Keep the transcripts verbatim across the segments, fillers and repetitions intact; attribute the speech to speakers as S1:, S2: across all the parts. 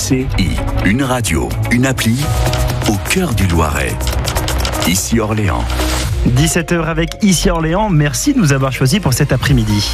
S1: U C I, une radio, une appli au cœur du Loiret. Ici Orléans.
S2: dix-sept heures avec Ici Orléans. Merci de nous avoir choisis pour cet après-midi.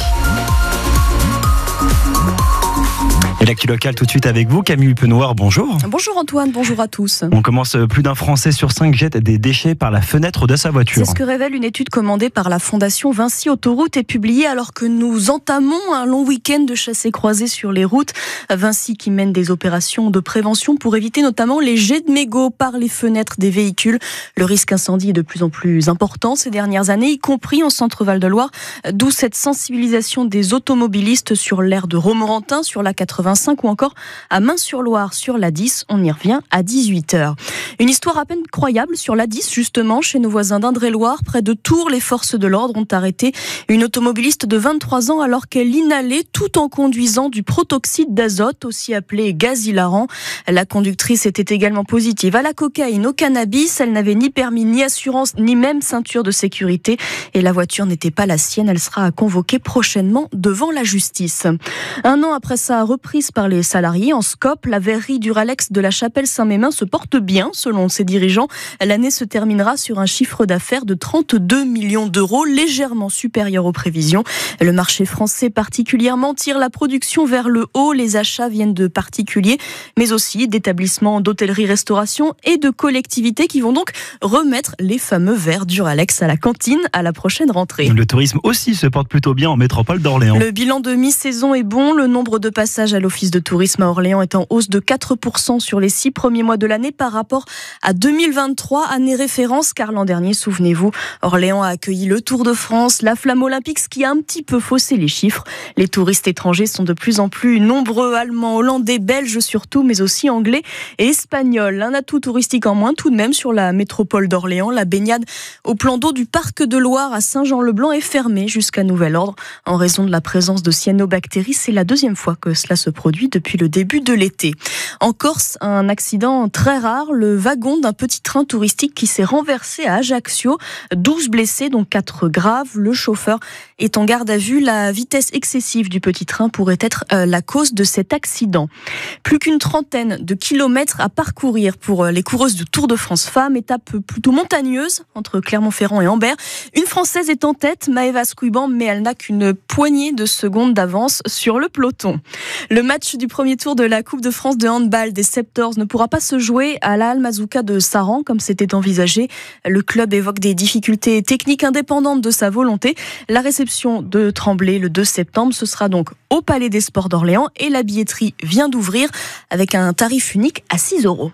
S2: Et l'actu locale tout de suite avec vous, Camille Penoir, bonjour.
S3: Bonjour Antoine, bonjour à tous.
S2: On commence, plus d'un Français sur cinq jette des déchets par la fenêtre de sa voiture.
S3: C'est ce que révèle une étude commandée par la Fondation Vinci Autoroute et publiée alors que nous entamons un long week-end de chassés-croisés sur les routes. Vinci qui mène des opérations de prévention pour éviter notamment les jets de mégots par les fenêtres des véhicules. Le risque incendie est de plus en plus important ces dernières années, y compris en Centre-Val de Loire, d'où cette sensibilisation des automobilistes sur l'aire de Romorantin, sur la quatre-vingt-cinq ou encore à Main-sur-Loire sur l'A dix. On y revient à dix-huit heures. Une histoire à peine croyable sur l'A dix, justement, chez nos voisins d'Indre-et-Loire. Près de Tours, les forces de l'ordre ont arrêté une automobiliste de vingt-trois ans alors qu'elle inhalait tout en conduisant du protoxyde d'azote, aussi appelé gaz hilarant. La conductrice était également positive à la cocaïne, au cannabis. Elle n'avait ni permis, ni assurance, ni même ceinture de sécurité. Et la voiture n'était pas la sienne. Elle sera convoquée prochainement devant la justice. Un an après sa reprise par les salariés en scope, la verrerie Duralex de la Chapelle-Saint-Mémin se porte bien, selon ses dirigeants. L'année se terminera sur un chiffre d'affaires de trente-deux millions d'euros, légèrement supérieur aux prévisions. Le marché français particulièrement tire la production vers le haut. Les achats viennent de particuliers, mais aussi d'établissements d'hôtellerie-restauration et de collectivités qui vont donc remettre les fameux verres Duralex à la cantine à la prochaine rentrée.
S2: Le tourisme aussi se porte plutôt bien en métropole d'Orléans.
S3: Le bilan de mi-saison est bon. Le nombre de passages à l'office de tourisme à Orléans est en hausse de quatre pour cent sur les six premiers mois de l'année par rapport à deux mille vingt-trois, année référence, car l'an dernier, souvenez-vous, Orléans a accueilli le Tour de France, la Flamme Olympique, ce qui a un petit peu faussé les chiffres. Les touristes étrangers sont de plus en plus nombreux, allemands, hollandais, belges surtout, mais aussi anglais et espagnols. Un atout touristique en moins tout de même sur la métropole d'Orléans. La baignade au plan d'eau du parc de Loire à Saint-Jean-le-Blanc est fermée jusqu'à nouvel ordre en raison de la présence de cyanobactéries. C'est la deuxième fois que cela se produit depuis le début de l'été. En Corse, un accident très rare, le wagon d'un petit train touristique qui s'est renversé à Ajaccio. douze blessés, dont quatre graves. Le chauffeur est en garde à vue. La vitesse excessive du petit train pourrait être euh, la cause de cet accident. Plus qu'une trentaine de kilomètres à parcourir pour les coureuses du Tour de France Femmes. Étape plutôt montagneuse entre Clermont-Ferrand et Ambert. Une Française est en tête, Maëva Squiban, mais elle n'a qu'une poignée de secondes d'avance sur le peloton. Le match du premier tour de la Coupe de France de handball des Septors ne pourra pas se jouer à la Al Mazouka de Saran comme c'était envisagé. Le club évoque des difficultés techniques indépendantes de sa volonté. La réception de Tremblay le deux septembre, ce sera donc au Palais des Sports d'Orléans et la billetterie vient d'ouvrir avec un tarif unique à six euros.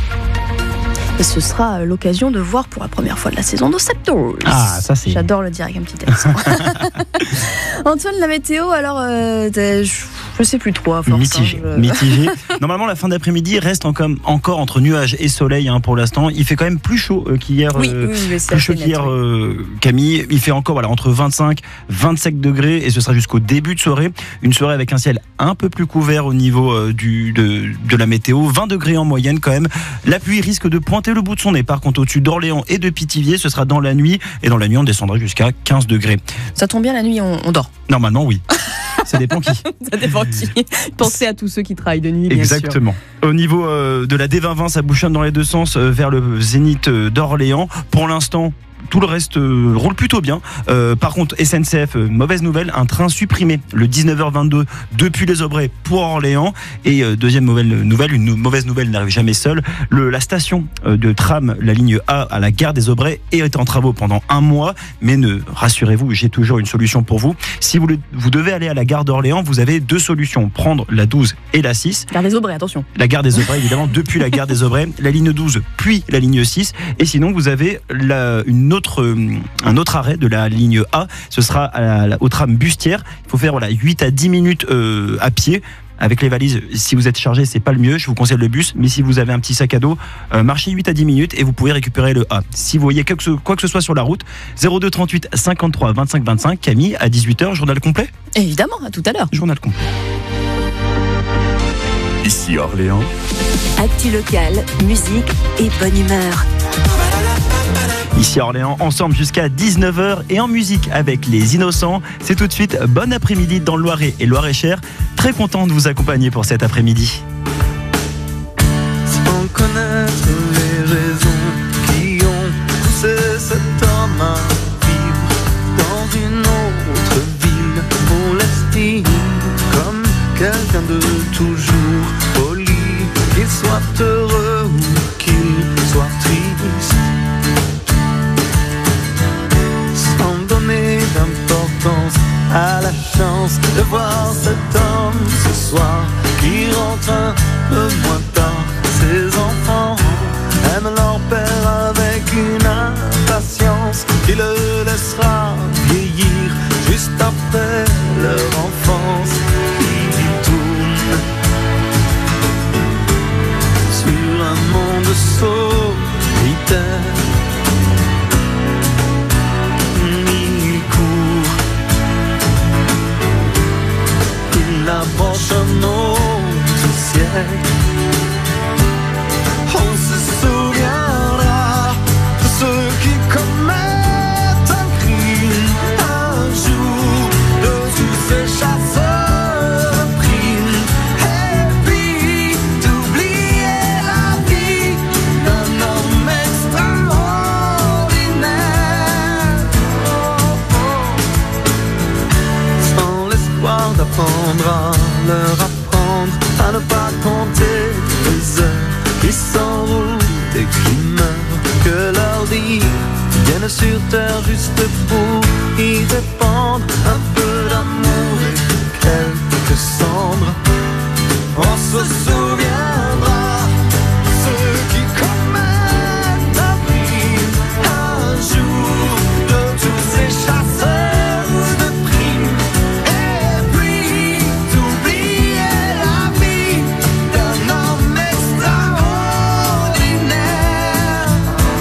S3: Et ce sera l'occasion de voir pour la première fois de la saison de Septors.
S2: Ah, ça c'est...
S3: J'adore le dire avec un petit accent. Antoine, la météo, alors, euh, je sais plus trop. À force,
S2: mitigé.
S3: Hein, je...
S2: mitigé. Normalement, la fin d'après-midi reste encore, encore entre nuages et soleil hein, pour l'instant. Il fait quand même plus chaud euh, qu'hier.
S3: Oui,
S2: euh,
S3: oui, mais c'est
S2: plus chaud
S3: net,
S2: qu'hier,
S3: oui.
S2: euh, Camille. Il fait encore voilà, entre vingt-cinq et vingt-sept degrés et ce sera jusqu'au début de soirée. Une soirée avec un ciel un peu plus couvert au niveau euh, du, de, de la météo. vingt degrés en moyenne quand même. La pluie risque de pointer le bout de son nez. Par contre, au-dessus d'Orléans et de Pithiviers, ce sera dans la nuit. Et dans la nuit, on descendra jusqu'à quinze degrés.
S3: Ça tombe bien, la nuit, on, on dort.
S2: Normalement, oui. Ça dépend qui.
S3: Ça dépend qui. Pensez à tous ceux qui travaillent de nuit, bien
S2: Exactement.
S3: sûr.
S2: Au niveau euh, de la D vingt vingt, ça bouchonne dans les deux sens euh, vers le Zénith euh, d'Orléans. Pour l'instant, tout le reste euh, roule plutôt bien. Euh, par contre, S N C F, euh, mauvaise nouvelle, un train supprimé le dix-neuf heures vingt-deux depuis les Aubrais pour Orléans. Et euh, deuxième mauvaise nouvelle, une mauvaise nouvelle n'arrive jamais seule. Le, la station euh, de tram, la ligne A à la gare des Aubrais, est en travaux pendant un mois. Mais ne rassurez-vous, j'ai toujours une solution pour vous. Si vous, le, vous devez aller à la gare d'Orléans, vous avez deux solutions. Prendre la douze et la six.
S3: Gare des Aubrais, attention.
S2: La gare des Aubrais, évidemment, depuis la gare des Aubrais, la ligne douze, puis la ligne six. Et sinon, vous avez la, une autre, un autre arrêt de la ligne A. Ce sera à la, au tram Bustière. Il faut faire voilà, huit à dix minutes euh, à pied. Avec les valises, si vous êtes chargé, c'est pas le mieux. Je vous conseille le bus. Mais si vous avez un petit sac à dos, euh, marchez huit à dix minutes et vous pouvez récupérer le A. Si vous voyez quoi que ce, quoi que ce soit sur la route, zéro deux trente-huit cinquante-trois vingt-cinq vingt-cinq. Camille, à dix-huit heures, journal complet.
S3: Évidemment, à tout à l'heure.
S2: Journal complet.
S1: Ici Orléans.
S4: Actu locale, musique et bonne humeur.
S2: Ici à Orléans, ensemble jusqu'à dix-neuf heures et en musique avec les Innocents. C'est tout de suite bon après-midi dans le Loiret et Loir-et-Cher. Très content de vous accompagner pour cet après-midi.
S5: connaître les raisons qui ont poussé cet homme à vivre dans une autre ville. On l'estime comme quelqu'un de toujours poli, qu'il soit heureux ou qu'il soit triste, sans donner d'importance à la chance de voir cet homme ce soir qui rentre un peu moins tard. Ses enfants aiment leur père avec une impatience qui le laissera vieillir juste après leur enfance. Ils tournent sur un monde solitaire. Ils courent, ils approchent un autre siècle. On se souviendra de ceux qui commettent un crime un jour, de tous ces chasseurs de primes, et puis d'oublier la vie d'un homme extraordinaire. Oh, oh. Sans l'espoir d'apprendre à leur apprendre à ne pas compter les heures qui s'enroulent et qui meurent, que leur dire viennent sur terre juste pour y répandre un peu d'amour et quelques cendres. On se souviendra de ceux qui commettent un crime un jour, de tous ces chasseurs de primes, et puis d'oublier la vie d'un homme extraordinaire.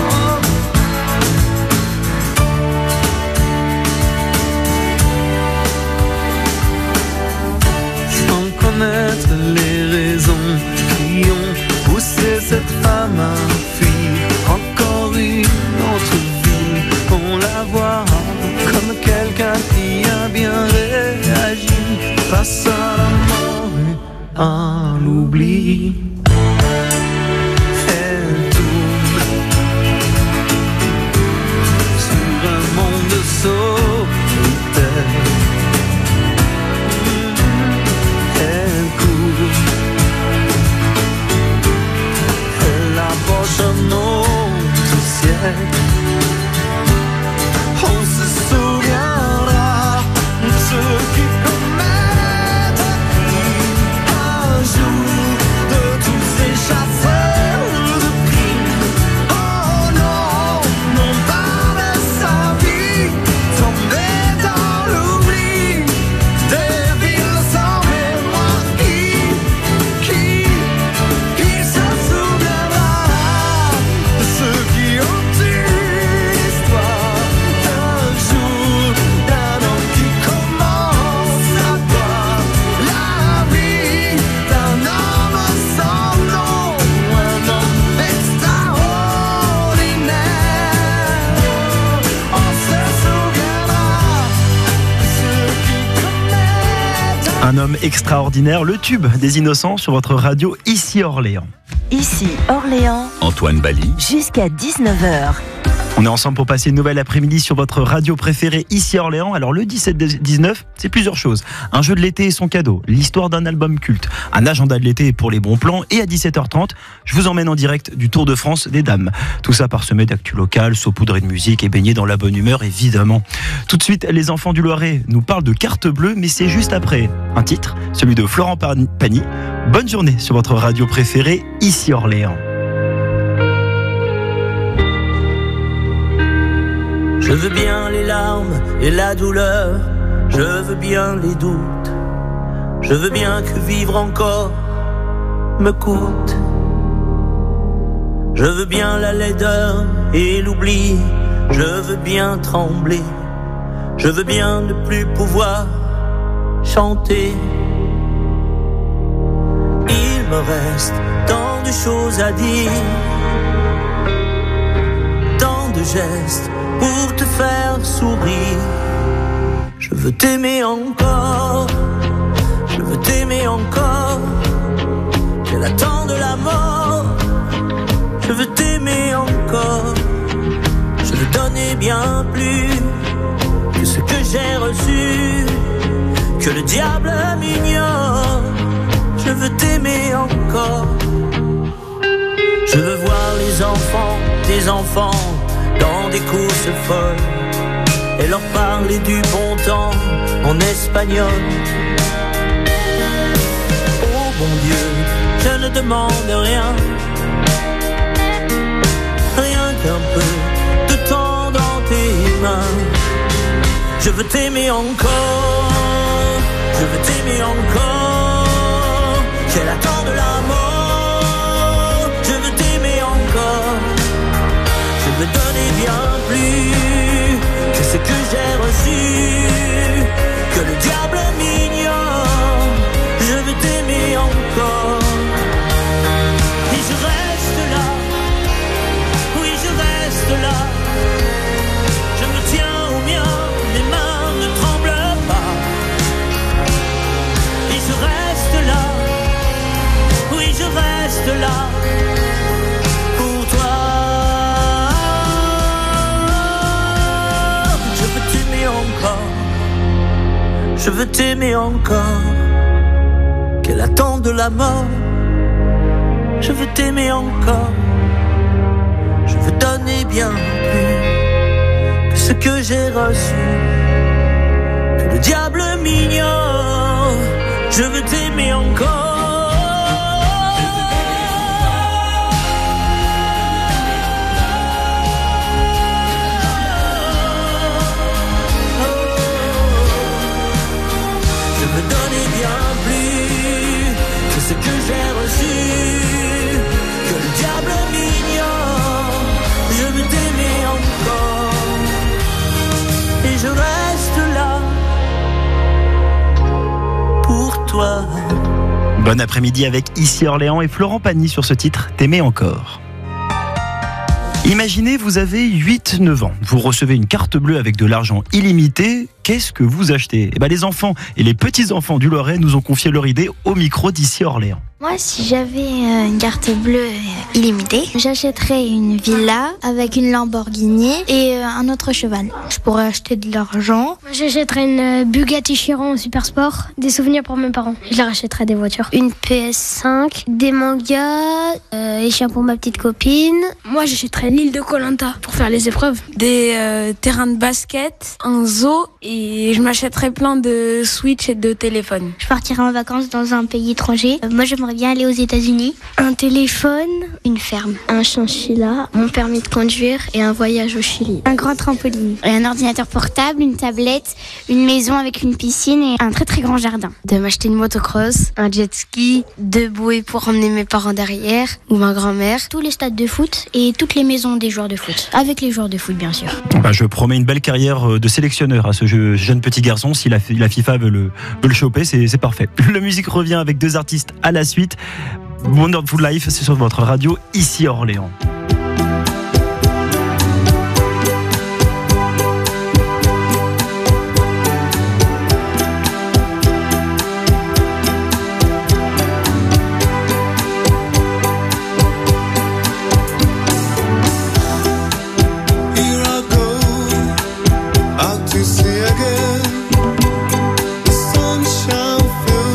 S5: Sans connaître les raisons qui ont poussé cette femme à fuir encore une autre ville, on la voit comme quelqu'un qui a bien réagi face à la mort et à l'oubli. Elle tourne sur un monde solitaire. Elle court, elle approche un autre siècle. On se souviendra de ceux qui commettent un crime un jour, de tous ces chasseurs de primes. Oh non, non pas de sa vie tombée dans l'oubli, des villes sans mémoire qui, qui, qui se souviendra de ceux qui ont eu l'histoire d'un jour, d'un homme qui commence à boire la vie d'un homme sans nom, un homme extraordinaire. On se souviendra de ceux qui commettent
S2: Un homme extraordinaire, le tube des Innocents sur votre radio ici Orléans.
S4: Ici Orléans,
S1: Antoine Bali.
S4: jusqu'à dix-neuf heures.
S2: On est ensemble pour passer une nouvelle après-midi sur votre radio préférée ici Orléans. Alors le dix-sept dix-neuf, c'est plusieurs choses. Un jeu de l'été et son cadeau, l'histoire d'un album culte, un agenda de l'été pour les bons plans, et à dix-sept heures trente, je vous emmène en direct du Tour de France des dames. Tout ça parsemé d'actu locales, saupoudré de musique et baigné dans la bonne humeur évidemment. Tout de suite, les enfants du Loiret nous parlent de carte bleue, mais c'est juste après un titre, celui de Florent Pagny. Bonne journée sur votre radio préférée ici Orléans.
S6: Je veux bien les larmes et la douleur, je veux bien les doutes, je veux bien que vivre encore me coûte. Je veux bien la laideur et l'oubli, je veux bien trembler, je veux bien ne plus pouvoir chanter. Il me reste tant de choses à dire, tant de gestes pour te faire sourire. Je veux t'aimer encore, je veux t'aimer encore. Qu'elle attend de la mort bien plus que ce que j'ai reçu, que le diable m'ignore. Je veux t'aimer encore. Je veux voir les enfants, des enfants dans des courses folles et leur parler du bon temps en espagnol. Oh bon Dieu, je ne demande rien, rien qu'un peu de temps dans tes mains. Je veux t'aimer encore, je veux t'aimer encore. J'ai l'attente de la mort, je veux t'aimer encore. Je veux donner bien plus que ce que j'ai reçu, que le diable m'ignore. Je veux t'aimer encore. Et je reste là, oui je reste là. Je me tiens au mien, mes mains ne tremblent pas. Et je reste là, oui je reste là. Pour toi, je veux t'aimer encore. Je veux t'aimer encore. Qu'elle attend de la mort. Je veux t'aimer encore. Je veux donner bien plus que ce que j'ai reçu, que le diable m'ignore. Je veux t'aimer encore. Je veux donner bien plus que ce que j'ai reçu, que le diable m'ignore. Je veux t'aimer encore. Et je reste là pour toi.
S2: Bon après-midi avec Ici Orléans et Florent Pagny sur ce titre, T'aimer encore. Imaginez, vous avez huit neuf ans, vous recevez une carte bleue avec de l'argent illimité, qu'est-ce que vous achetez ? Eh ben, les enfants et les petits-enfants du Loiret nous ont confié leur idée au micro d'Ici Orléans.
S7: Moi, si j'avais une carte bleue illimitée, j'achèterais une villa avec une Lamborghini et un autre cheval. Je pourrais acheter de l'argent.
S8: Moi, j'achèterais une Bugatti Chiron Super Sport, des souvenirs pour mes parents. Je leur achèterais des voitures. Une P S cinq, des mangas, euh, les chiens pour ma petite copine. Moi, j'achèterais l'île de Koh-Lanta pour faire les épreuves. Des euh, terrains de basket, un zoo et je m'achèterais plein de Switch et de téléphones.
S7: Je partirais en vacances dans un pays étranger. Euh, moi, j'aimerais bien aller aux États-Unis.
S8: Un téléphone,
S7: une ferme,
S8: un chinchilla, mon permis de conduire et un voyage au Chili.
S7: Un grand trampoline, et un ordinateur portable, une tablette, une maison avec une piscine et un très très grand jardin.
S8: De m'acheter une motocross, un jet ski, deux bouées pour emmener mes parents derrière ou ma grand-mère.
S7: Tous les stades de foot et toutes les maisons des joueurs de foot. Avec les joueurs de foot, bien sûr.
S2: Bah, je promets une belle carrière de sélectionneur à ce jeu, jeune petit garçon. Si la, la FIFA veut le, veut le choper, c'est, c'est parfait. La musique revient avec deux artistes à la suite. Wonderful Life, c'est sur votre radio Ici Orléans.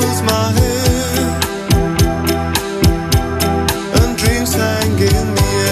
S5: Dreams hang in the air.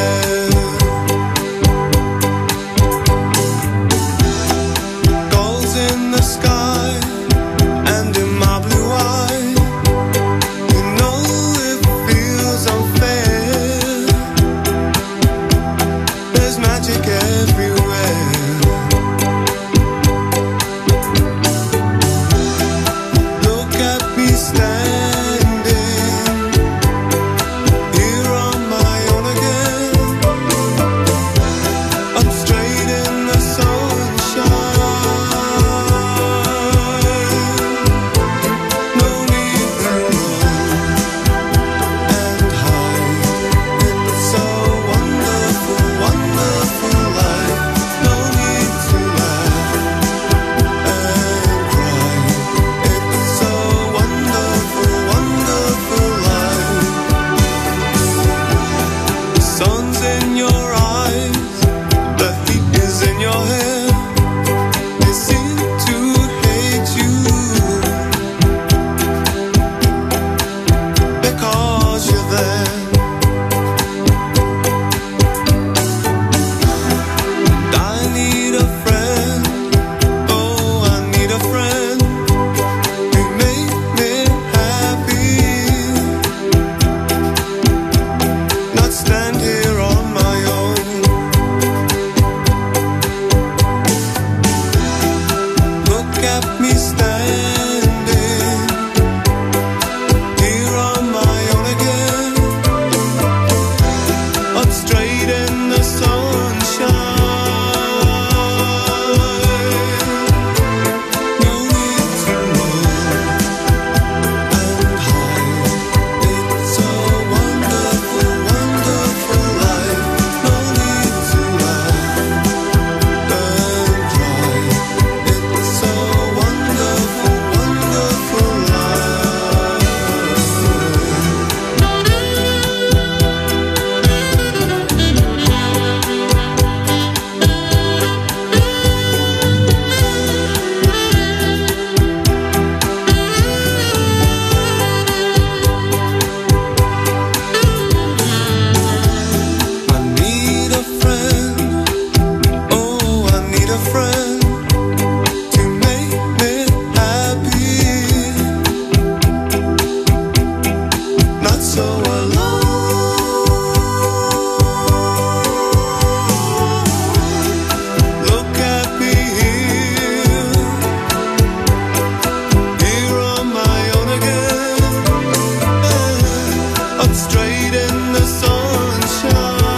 S5: wait in the sunshine.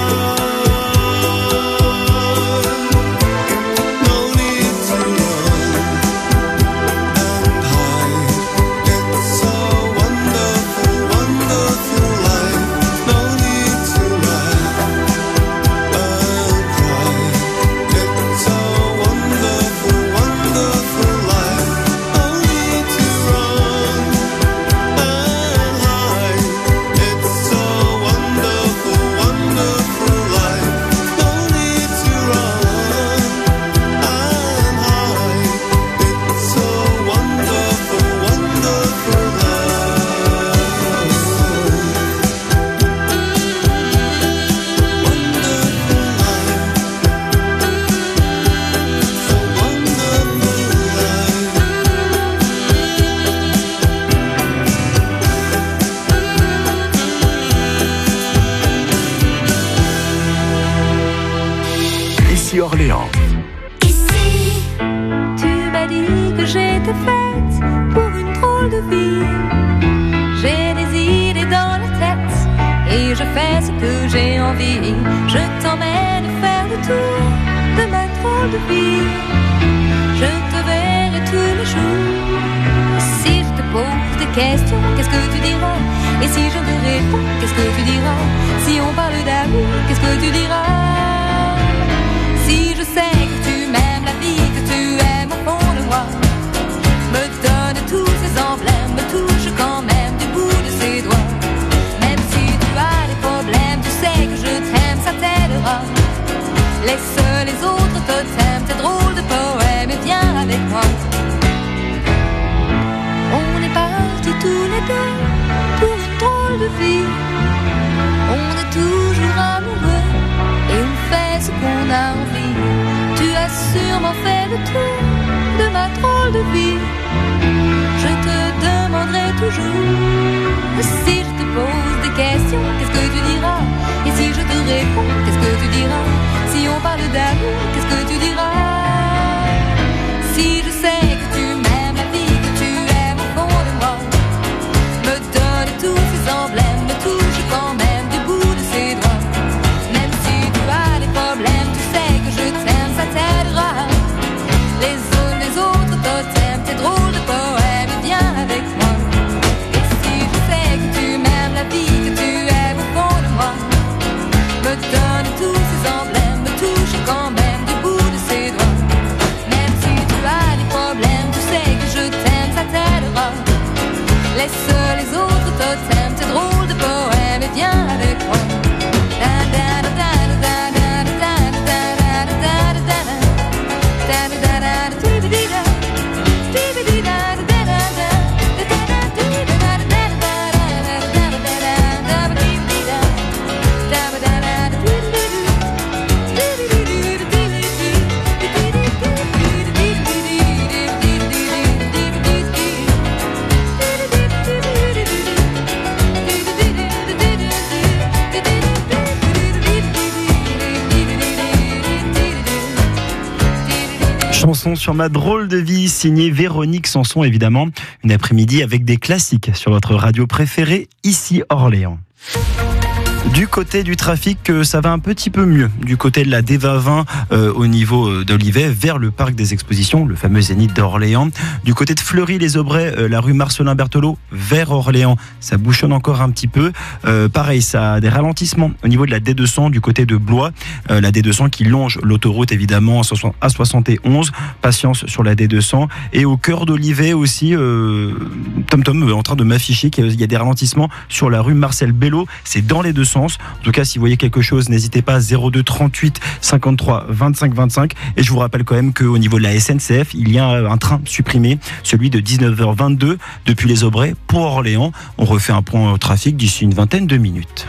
S5: No need to run and hide. It's a wonderful, wonderful life. No need to laugh and cry. It's a wonderful, wonderful life. No need to run and hide. It's a wonderful, wonderful life. No need to run and hide. It's a wonderful, wonderful
S1: Ici Orléans.
S9: Ici, tu m'as dit que j'étais faite pour une drôle de vie. J'ai des idées dans la tête et je fais ce que j'ai envie. Je t'emmène faire le tour de ma drôle de vie. Je te verrai tous les jours. Si je te pose des questions, qu'est-ce que tu diras? Et si je te réponds, qu'est-ce que tu diras? Si on parle d'amour, qu'est-ce que tu diras? Si je sais que tu m'aimes la vie, que tu aimes au fond de moi, me donne tous ces emblèmes, me touche quand même du bout de ses doigts. Même si tu as des problèmes, tu sais que je t'aime, ça t'aidera. Laisse les autres totems, tes drôles de poèmes et viens avec moi. On est partis tous les deux pour une drôle de vie. On est toujours amoureux et on fait ce qu'on a envie. Tu as sûrement fait le tour de ma drôle de vie. Je te demanderai toujours. Si je te pose des questions, qu'est-ce que tu diras? Et si je te réponds, qu'est-ce que tu diras? Si on parle d'amour, qu'est-ce que tu diras? Si je sais que tu m'aimes la vie, que tu aimes au fond de moi, me donne tous ces emblèmes, me touche quand même du bout de ses doigts. Même si tu as des problèmes, tu sais que je t'aime, ça t'aidera. Les autres, les autres totems, tes drôles de poèmes, viens avec moi. Et si je sais que tu m'aimes la vie, que tu aimes au fond de moi, me donne tous ces emblèmes, me touche quand même du bout de ses doigts. Même si tu as des problèmes, tu sais que je t'aime, ça t'aidera. Laisse les autres totems, tes drôles de poèmes, et viens avec moi.
S2: Chanson sur ma drôle de vie, signée Véronique Sanson évidemment. Une après-midi avec des classiques sur votre radio préférée, ici Orléans. Du côté du trafic, ça va un petit peu mieux. Du côté de la D vingt vingt euh, au niveau d'Olivet, vers le parc des expositions, le fameux Zénith d'Orléans. Du côté de Fleury-les-Aubrais, euh, la rue Marcelin Berthelot, vers Orléans, ça bouchonne encore un petit peu. Euh, pareil, ça a des ralentissements au niveau de la D deux cents du côté de Blois. Euh, la D deux cents qui longe l'autoroute évidemment à soixante et onze. Patience sur la D deux cents. Et au cœur d'Olivet aussi, euh, Tom Tom est en train de m'afficher qu'il y a des ralentissements sur la rue Marcel Bello. C'est dans les deux sens. En tout cas, si vous voyez quelque chose, n'hésitez pas, zéro deux trente-huit cinquante-trois vingt-cinq vingt-cinq. Et je vous rappelle quand même qu'au niveau de la S N C F, il y a un train supprimé, celui de dix-neuf heures vingt-deux depuis les Aubrais pour Orléans. On refait un point au trafic d'ici une vingtaine de minutes.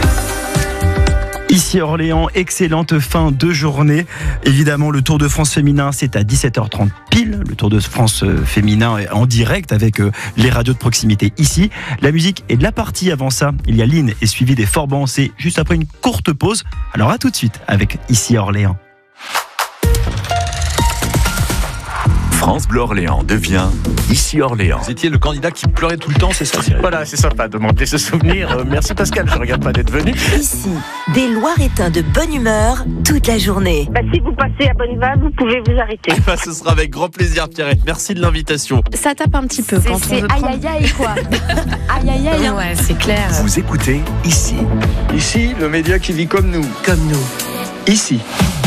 S2: Ici Orléans, excellente fin de journée. Évidemment, le Tour de France féminin, c'est à dix-sept heures trente pile. Le Tour de France féminin en direct avec les radios de proximité ici. La musique est de la partie avant ça. Il y a Lynn et suivi des Forbans. C'est juste après une courte pause. Alors à tout de suite avec Ici Orléans.
S1: France Bleu Orléans devient Ici Orléans.
S10: Vous étiez le candidat qui pleurait tout le temps, c'est ça, Cyril?
S11: Voilà, c'est sympa de demander ce souvenir. Euh, merci Pascal, je regrette pas d'être venu.
S4: Ici, des Loiretains de bonne humeur toute la journée.
S12: Bah, si vous passez à Bonneval, vous pouvez vous arrêter.
S10: Bah, ce sera avec grand plaisir, Pierrette. Merci de l'invitation.
S3: Ça tape un petit peu quand on veut prendre...
S13: aïe aïe aïe quoi. Aïe aïe aïe.
S3: Ouais, c'est clair.
S1: Vous écoutez Ici.
S10: Ici, le média qui vit comme nous.
S4: Comme nous.
S10: Ici.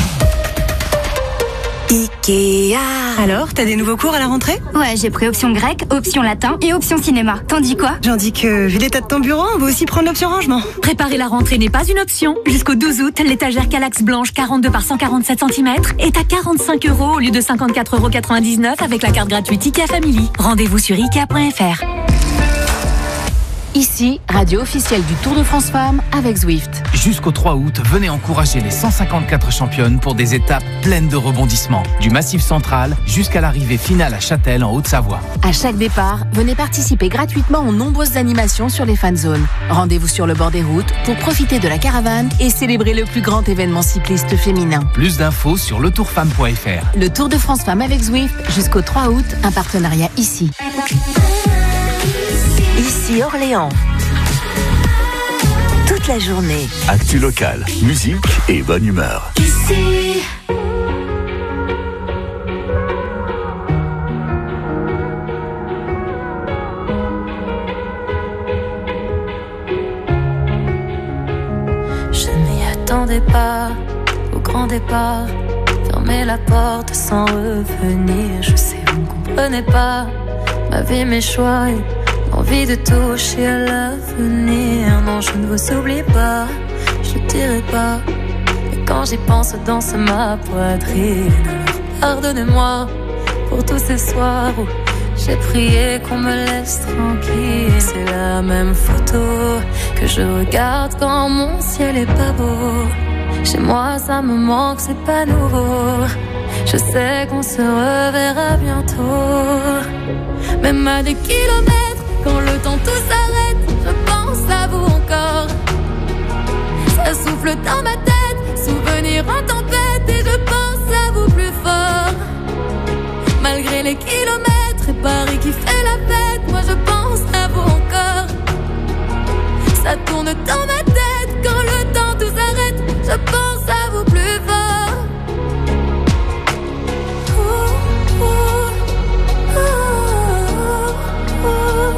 S4: Ikea.
S14: Alors, t'as des nouveaux cours à la rentrée?
S15: Ouais, j'ai pris option grec, option latin et option cinéma. T'en dis quoi?
S14: J'en dis que, vu l'état de ton bureau, on va aussi prendre l'option rangement.
S16: Préparer la rentrée n'est pas une option. Jusqu'au douze août, l'étagère Calax blanche quarante-deux par cent quarante-sept centimètres est à quarante-cinq euros au lieu de cinquante-quatre euros quatre-vingt-dix-neuf avec la carte gratuite Ikea Family. Rendez-vous sur ikea point f r.
S17: Ici, radio officielle du Tour de France Femmes avec Zwift.
S18: Jusqu'au trois août, venez encourager les cent cinquante-quatre championnes pour des étapes pleines de rebondissements. Du Massif Central jusqu'à l'arrivée finale à Châtel en Haute-Savoie.
S17: À chaque départ, venez participer gratuitement aux nombreuses animations sur les fan zones. Rendez-vous sur le bord des routes pour profiter de la caravane et célébrer le plus grand événement cycliste féminin.
S18: Plus d'infos sur le tour femme point f r.
S17: Le Tour de France Femmes avec Zwift jusqu'au trois août, un partenariat ici.
S4: Ici Orléans. Toute la journée.
S1: Actu local, musique et bonne humeur.
S4: Ici.
S19: Je m'y attendais pas au grand départ. Fermer la porte sans revenir. Je sais, vous ne comprenez pas ma vie, mes choix et envie de toucher à l'avenir. Non, je ne vous oublie pas, je ne dirai pas. Mais quand j'y pense, danse ma poitrine. Alors pardonnez-moi pour tous ces soirs où j'ai prié qu'on me laisse tranquille. C'est la même photo que je regarde quand mon ciel est pas beau. Chez moi ça me manque, c'est pas nouveau. Je sais qu'on se reverra bientôt. Même à des kilomètres, quand le temps tout s'arrête, je pense à vous encore. Ça souffle dans ma tête, souvenir en tempête, et je pense à vous plus fort. Malgré les kilomètres et Paris qui fait la fête, moi je pense à vous encore. Ça tourne dans ma tête, quand le temps tout s'arrête, je pense à vous plus fort. Ouh, ouh, ouh, ouh.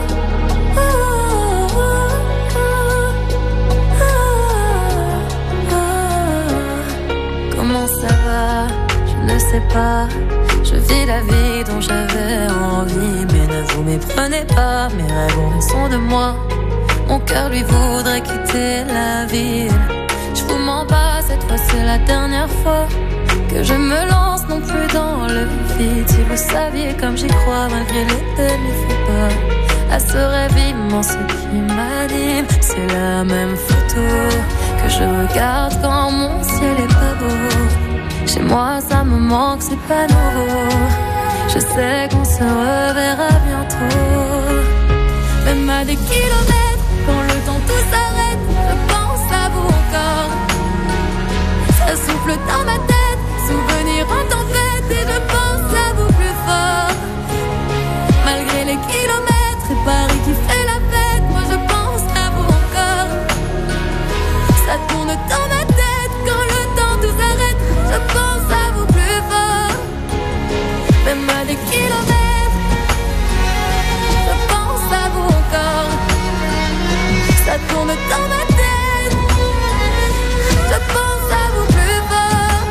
S19: Comment ça va? Je ne sais pas. Je vis la vie dont j'avais envie. Mais ne vous méprenez pas, mes rêves ont raison de moi. Mon cœur lui voudrait quitter la ville. Je vous mens pas, cette fois c'est la dernière fois que je me lance non plus dans le vide. Si vous saviez comme j'y crois malgré les peines, il faut pas à ce rêve immense qui m'anime. C'est la même photo que je regarde quand mon ciel est pas beau. Chez moi ça me manque, c'est pas nouveau. Je sais qu'on se reverra bientôt. Même à des kilomètres, quand le temps tout s'arrête, je pense à vous encore. Ça souffle dans ma tête, souvenir en tempête, et je pense à vous plus fort. Malgré les kilomètres et Paris qui fait la fête, moi je pense à vous encore. Ça tourne dans ma tête, quand le temps tout s'arrête, je pense à vous plus fort. Même à des kilomètres, je pense à vous encore. Ça tourne dans ma tête, je pense à vous plus fort.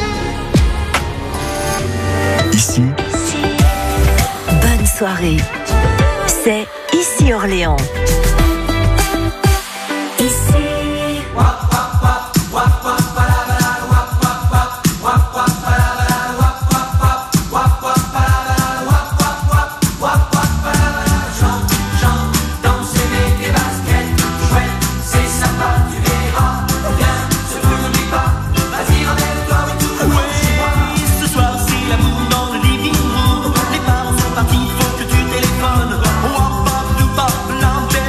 S1: Ici.
S4: Bonne soirée. C'est Ici Orléans. Ici.
S5: Les parents sont partis, faut que tu téléphones. Wap, wap, wap, l'un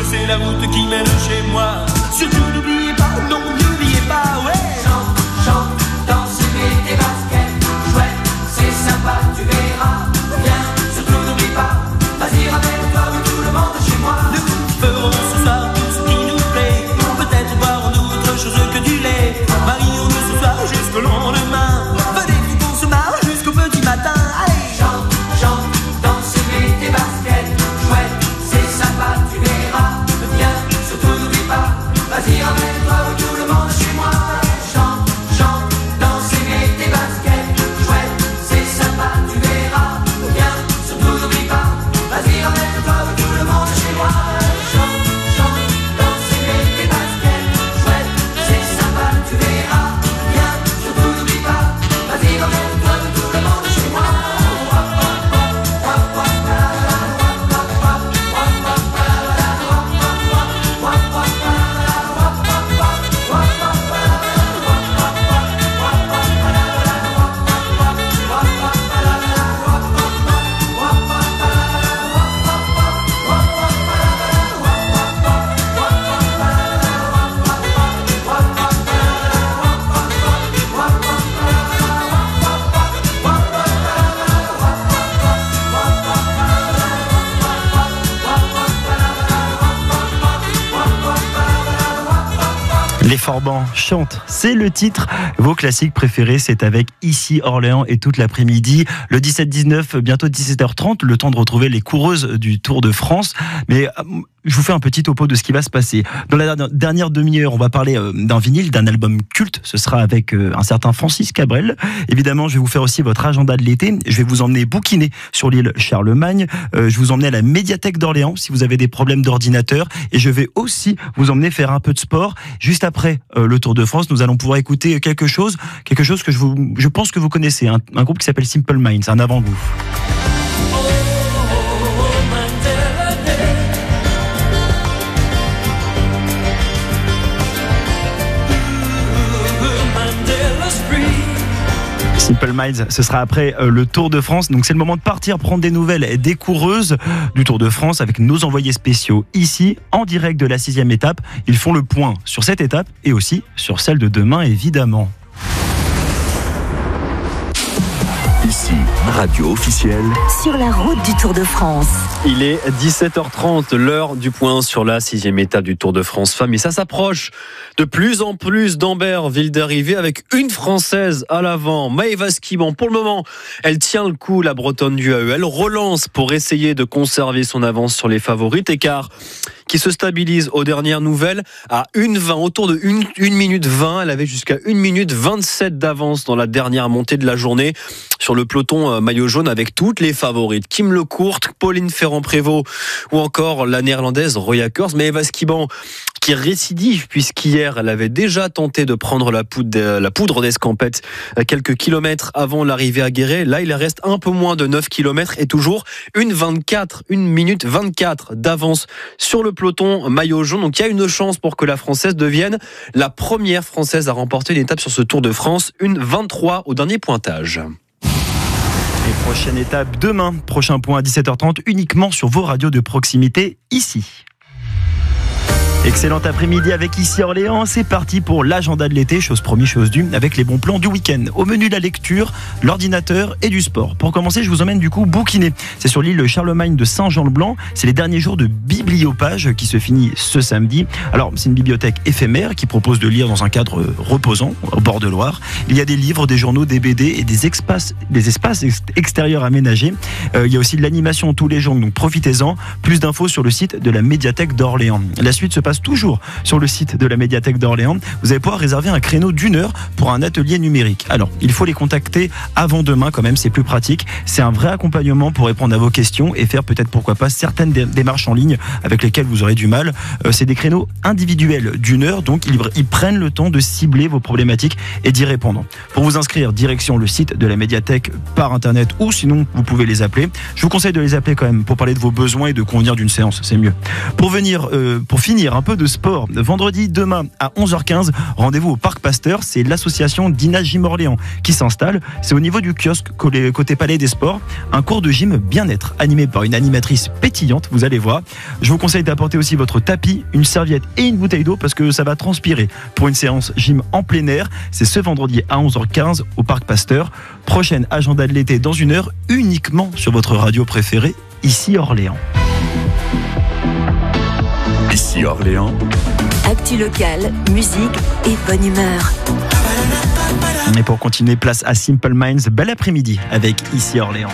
S5: c'est la route qui mène chez moi. Surtout n'oubliez pas, non n'oubliez pas, ouais. Chante, chante, danse, mets tes baskets. Chouette, c'est sympa, tu verras. Viens, surtout n'oublie pas. Vas-y, ramène-toi, oui, tout le monde chez moi. Nous ferons ce soir tout ce qui nous plaît. Peut-être boire d'autre chose que du lait. Marions-nous ce soir jusqu'au lendemain. Venez vite, on se marre jusqu'au petit matin. Allez, chante, chante, danse, mets tes baskets. Chouette, c'est sympa, tu verras. Viens, surtout n'oublie pas. Vas-y, ramène-toi, oui, tout le monde chez moi. Chante, chante, danse, mets tes baskets. Chouette, c'est sympa, tu verras. Viens, surtout n'oublie pas. Vas-y, ramène-toi, oui, tout le monde chez moi. Chante, chante, danse, mets tes baskets. Chouette, c'est sympa, tu verras. Viens, surtout n'oublie pas. Vas-y, ramène-toi, oui, tout le monde chez moi.
S2: Les Forbans chantent, c'est le titre. Vos classiques préférés, c'est avec Ici Orléans et toute l'après-midi. Le dix-sept dix-neuf, bientôt dix-sept heures trente, le temps de retrouver les coureuses du Tour de France. Mais je vous fais un petit topo de ce qui va se passer. Dans la dernière demi-heure, on va parler d'un vinyle, d'un album culte. Ce sera avec un certain Francis Cabrel. Évidemment, je vais vous faire aussi votre agenda de l'été. Je vais vous emmener bouquiner sur l'île Charlemagne. Je vais vous emmener à la médiathèque d'Orléans si vous avez des problèmes d'ordinateur. Et je vais aussi vous emmener faire un peu de sport. Juste après le Tour de France, nous allons pouvoir écouter quelque chose, quelque chose que je, vous, je pense que vous connaissez, un, un groupe qui s'appelle Simple Minds, un avant-goût. Simple Minds, ce sera après le Tour de France. Donc c'est le moment de partir prendre des nouvelles des coureuses du Tour de France avec nos envoyés spéciaux ici, en direct de la sixième étape. Ils font le point sur cette étape et aussi sur celle de demain, évidemment.
S1: Ici, radio officielle.
S4: Sur la route du Tour de France.
S20: Il est dix-sept heures trente, l'heure du point sur la sixième étape du Tour de France Femmes. Et ça s'approche de plus en plus d'Ambert, ville d'arrivée, avec une Française à l'avant, Maëva Skiban. Pour le moment, elle tient le coup, la Bretonne du A E. Elle relance pour essayer de conserver son avance sur les favorites. Écart qui se stabilise aux dernières nouvelles à une vingt, autour de une minute vingt. Elle avait jusqu'à une minute vingt-sept d'avance dans la dernière montée de la journée sur le peloton maillot jaune avec toutes les favorites. Kim Lecourt, Pauline Ferrand-Prévot ou encore la néerlandaise Roya Kors. Mais Maëva Skiban qui récidive puisqu'hier elle avait déjà tenté de prendre la poudre, la poudre d'escampette quelques kilomètres avant l'arrivée à Guéret. Là il reste un peu moins de neuf kilomètres et toujours une vingt-quatre, une minute vingt-quatre d'avance sur le peloton maillot jaune. Donc il y a une chance pour que la Française devienne la première Française à remporter une étape sur ce Tour de France, une vingt-trois au dernier pointage.
S2: Et prochaine étape demain, prochain point à dix-sept heures trente, uniquement sur vos radios de proximité ici. Excellent après-midi avec Ici Orléans, c'est parti pour l'agenda de l'été, chose promis, chose due, avec les bons plans du week-end. Au menu, la lecture, l'ordinateur et du sport. Pour commencer, je vous emmène du coup bouquiner. C'est sur l'île Charlemagne de Saint-Jean-le-Blanc. C'est les derniers jours de Bibliopage qui se finit ce samedi. Alors, c'est une bibliothèque éphémère qui propose de lire dans un cadre reposant, au bord de Loire. Il y a des livres, des journaux, des B D et des espaces, des espaces extérieurs aménagés. Euh, il y a aussi de l'animation tous les jours, donc profitez-en. Plus d'infos sur le site de la médiathèque d'Orléans. La suite se passe toujours sur le site de la médiathèque d'Orléans. Vous allez pouvoir réserver un créneau d'une heure pour un atelier numérique. Alors, il faut les contacter avant demain quand même, c'est plus pratique. C'est un vrai accompagnement pour répondre à vos questions et faire peut-être pourquoi pas certaines démarches en ligne avec lesquelles vous aurez du mal. Euh, c'est des créneaux individuels d'une heure, donc ils, ils prennent le temps de cibler vos problématiques et d'y répondre. Pour vous inscrire, direction le site de la médiathèque par internet ou sinon vous pouvez les appeler. Je vous conseille de les appeler quand même pour parler de vos besoins et de convenir d'une séance, c'est mieux. Pour venir, euh, pour finir, un peu de sport. Vendredi, demain à onze heures quinze, rendez-vous au Parc Pasteur. C'est l'association Dina Gym Orléans qui s'installe. C'est au niveau du kiosque côté Palais des Sports. Un cours de gym bien-être animé par une animatrice pétillante, vous allez voir. Je vous conseille d'apporter aussi votre tapis, une serviette et une bouteille d'eau parce que ça va transpirer pour une séance gym en plein air. C'est ce vendredi à onze heures quinze au Parc Pasteur. Prochaine agenda de l'été dans une heure, uniquement sur votre radio préférée, ici Orléans.
S1: Ici Orléans.
S4: Actu locale, musique et bonne humeur.
S2: Et pour continuer, place à Simple Minds. Bel après-midi avec Ici Orléans.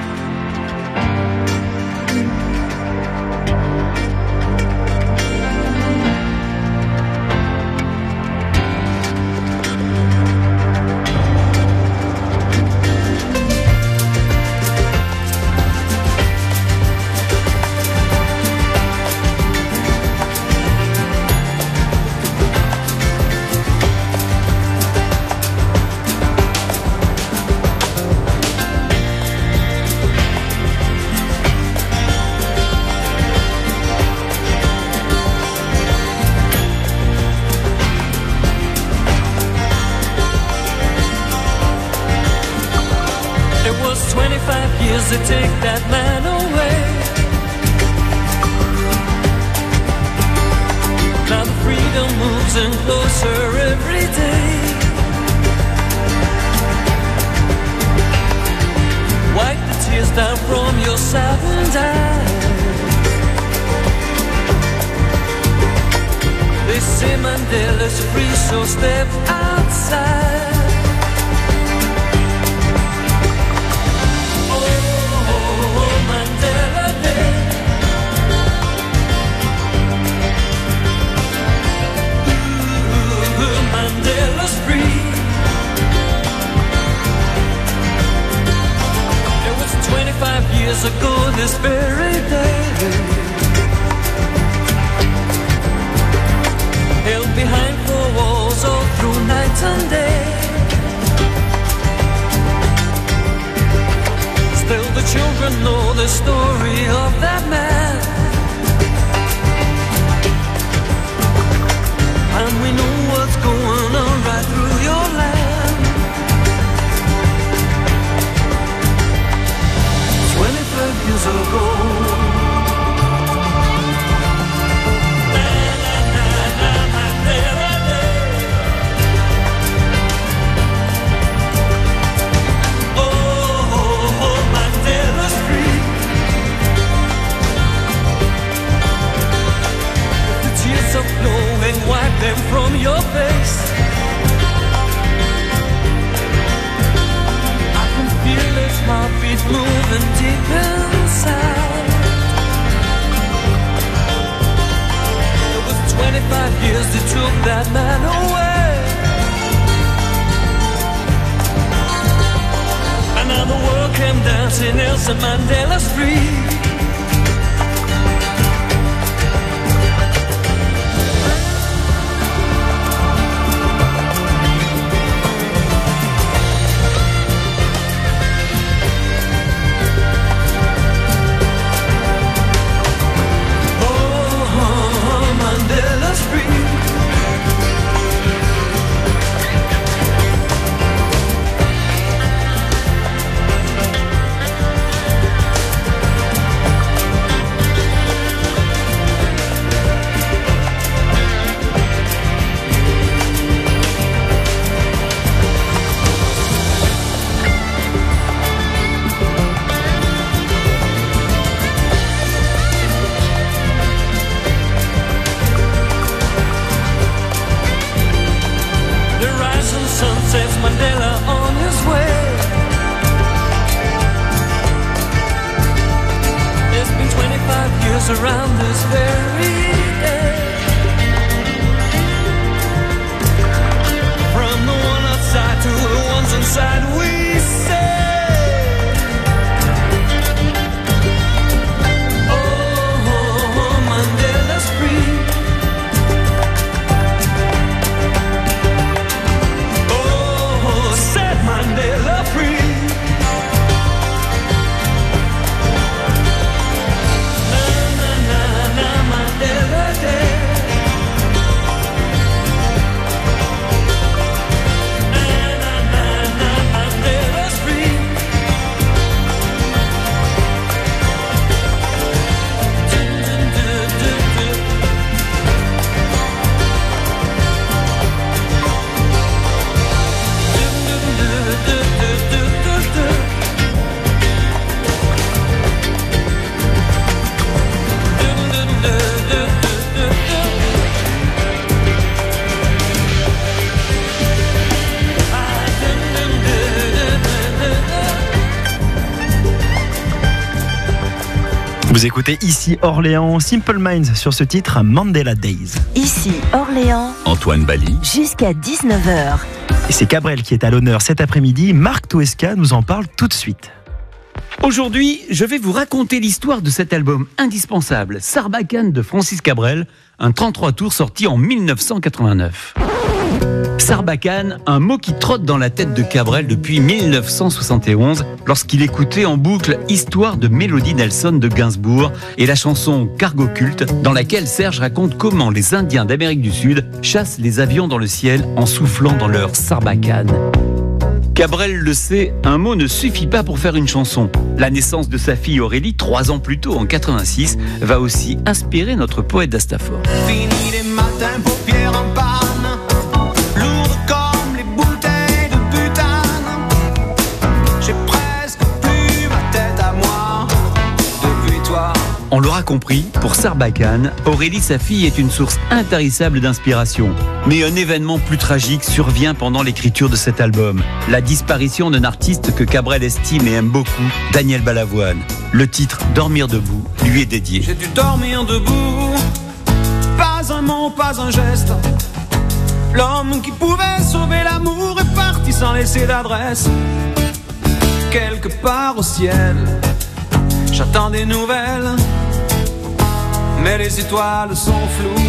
S5: To take that man away. Now the freedom moves in closer every day. Wipe the tears down from your saddened eyes. They say Mandela's free, so step outside. Mandela's free. It was twenty-five years ago this very day. Held behind four walls all through night and day. Still the children know the story of that man. And we know what's going on right through your land. Twenty-five years ago. Na, na, na, na, Mandela Day. Oh, oh, oh, Mandela's free. The tears of knowing, wipe them from your face. I can feel his heartbeat moving deep inside. It was twenty-five years that took that man away. And now the world came dancing, Nelson Mandela's free. Around this very day. From the one outside to the ones inside, we say, oh, oh, oh, Mandela's free. Oh, oh, said Mandela free. Na, na, na, na, Mandela.
S2: Vous écoutez ici Orléans, Simple Minds sur ce titre Mandela Days.
S4: Ici Orléans,
S1: Antoine Bali.
S4: Jusqu'à dix-neuf heures.
S2: Et c'est Cabrel qui est à l'honneur cet après-midi. Marc Toesca nous en parle tout de suite.
S21: Aujourd'hui, je vais vous raconter l'histoire de cet album indispensable, Sarbacane de Francis Cabrel, un trente-trois tours sorti en mille neuf cent quatre-vingt-neuf. Sarbacane, un mot qui trotte dans la tête de Cabrel depuis mille neuf cent soixante et onze, lorsqu'il écoutait en boucle Histoire de Mélodie Nelson de Gainsbourg et la chanson Cargo Culte, dans laquelle Serge raconte comment les Indiens d'Amérique du Sud chassent les avions dans le ciel en soufflant dans leur Sarbacane. Cabrel le sait, un mot ne suffit pas pour faire une chanson. La naissance de sa fille Aurélie, trois ans plus tôt, en quatre-vingt-six, va aussi inspirer notre poète d'Astafor.
S5: Fini les matins, paupières en panne, lourdes comme les bouteilles de butane. J'ai presque plus ma tête à moi depuis toi.
S21: On l'aura compris, pour Sarbacane, Aurélie, sa fille, est une source intarissable d'inspiration. Mais un événement plus tragique survient pendant l'écriture de cet album. La disparition d'un artiste que Cabrel estime et aime beaucoup, Daniel Balavoine. Le titre « Dormir debout » lui est dédié.
S5: J'ai dû dormir debout, pas un mot, pas un geste. L'homme qui pouvait sauver l'amour est parti sans laisser d'adresse. Quelque part au ciel, j'attends des nouvelles, mais les étoiles sont floues.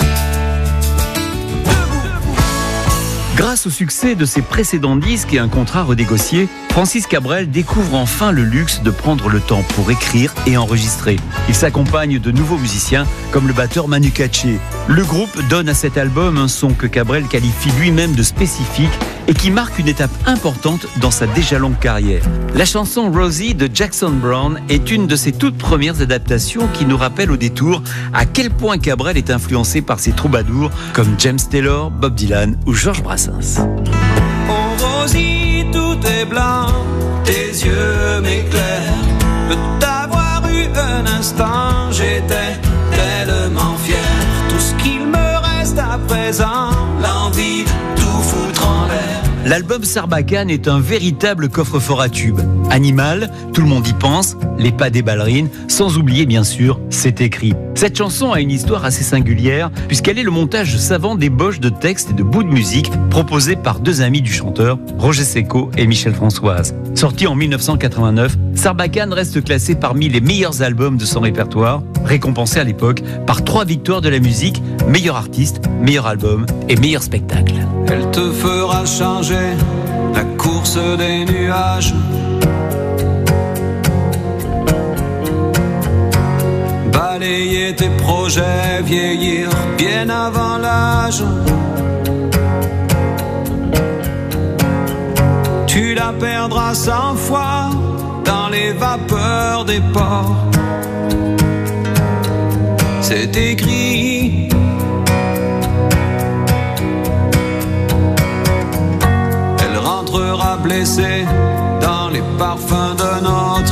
S21: Grâce au succès de ses précédents disques et un contrat renégocié, Francis Cabrel découvre enfin le luxe de prendre le temps pour écrire et enregistrer. Il s'accompagne de nouveaux musiciens comme le batteur Manu Katché. Le groupe donne à cet album un son que Cabrel qualifie lui-même de spécifique et qui marque une étape importante dans sa déjà longue carrière. La chanson Rosie de Jackson Browne est une de ses toutes premières adaptations qui nous rappelle au détour à quel point Cabrel est influencé par ses troubadours comme James Taylor, Bob Dylan ou Georges Brassens.
S5: Oh Rosie, tout est blanc, tes yeux m'éclairent. De t'avoir eu un instant, j'étais tellement fier. Tout ce qu'il me reste à présent, l'envie de tout foutre en l'air.
S21: L'album Sarbacane est un véritable coffre-fort à tubes. Animal, tout le monde y pense, les pas des ballerines, sans oublier bien sûr, c'est écrit. Cette chanson a une histoire assez singulière puisqu'elle est le montage savant d'ébauches de textes et de bouts de musique proposés par deux amis du chanteur, Roger Secco et Michel Françoise. Sorti en mille neuf cent quatre-vingt-neuf, Sarbacane reste classé parmi les meilleurs albums de son répertoire, récompensé à l'époque par trois victoires de la musique, meilleur artiste, meilleur album et meilleur spectacle.
S5: Elle te fera changer la course des nuages. Balayer tes projets, vieillir bien avant l'âge. Tu la perdras cent fois dans les vapeurs des ports. C'est écrit. Elle rentrera blessée dans les parfums d'un autre.